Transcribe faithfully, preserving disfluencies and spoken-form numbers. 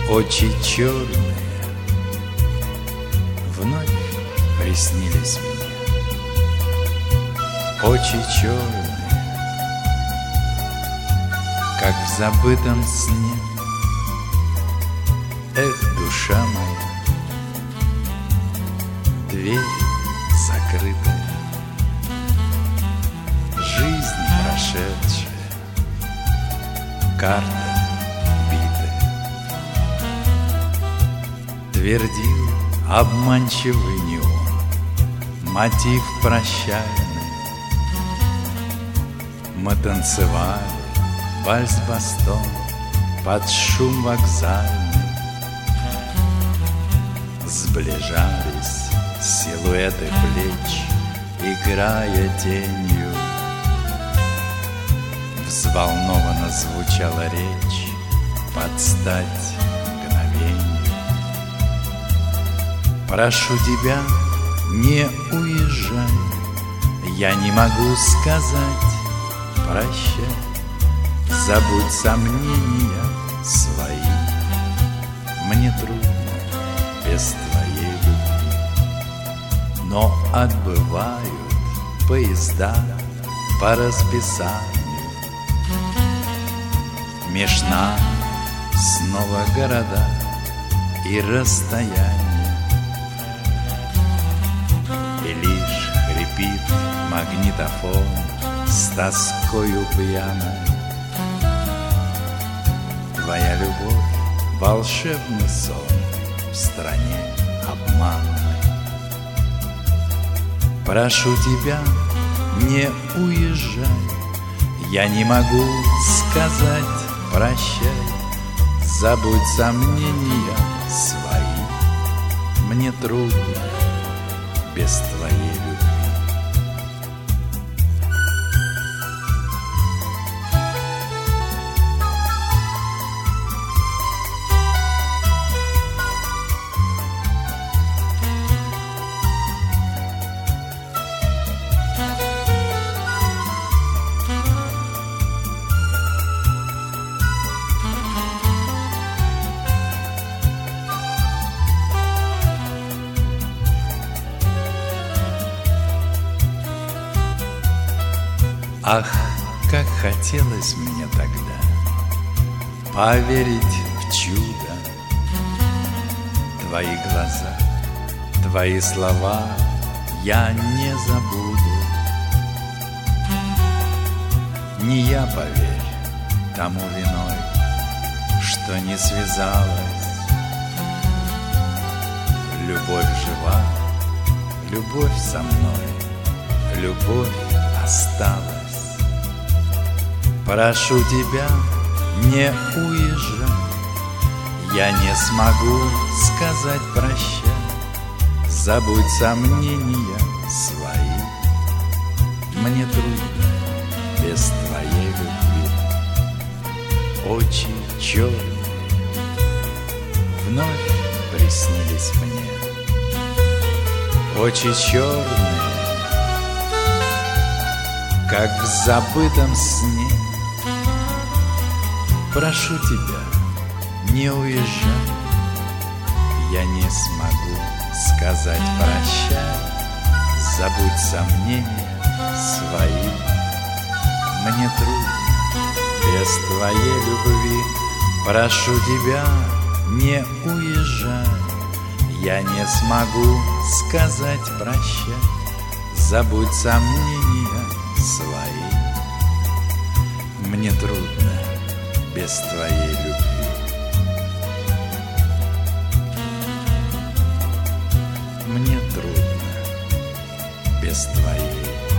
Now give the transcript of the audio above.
Очи черные вновь приснились мне. Очи черные, как в забытом сне. Эх, душа моя, дверь закрытая, жизнь прошедшая, карта битая. Твердил обманчивый неон, мотив прощальный. Мы танцевали вальс-бастон под шум вокзальный. Сближались силуэты плеч, играя тенью. Взволнованно звучала речь под стать мгновенью. Прошу тебя, не уезжай, я не могу сказать прощай. Забудь сомнения свои, мне трудно без твоей любви. Но отбывают поезда по расписанию. Меж нами снова города и расстояния. И лишь хрипит магнитофон с тоскою пьяной. Твоя любовь — волшебный сон в стране обманной. Прошу тебя, не уезжай, я не могу сказать прощай. Забудь сомнения свои, мне трудно без твоей любви. Ах, как хотелось мне тогда поверить в чудо. Твои глаза, твои слова я не забуду. Не я, поверь, тому виной, что не связалась. Любовь жива, любовь со мной, любовь осталась. Прошу тебя, не уезжай, я не смогу сказать прощай. Забудь сомнения свои, мне трудно без твоей любви. Очи черные вновь приснились мне. Очи черные, как в забытом сне. Прошу тебя, не уезжай, я не смогу сказать прощай. Забудь сомнения свои, мне трудно без твоей любви. Прошу тебя, не уезжай, я не смогу сказать прощай. Забудь сомнения свои, мне трудно без твоей любви. Мне трудно без твоей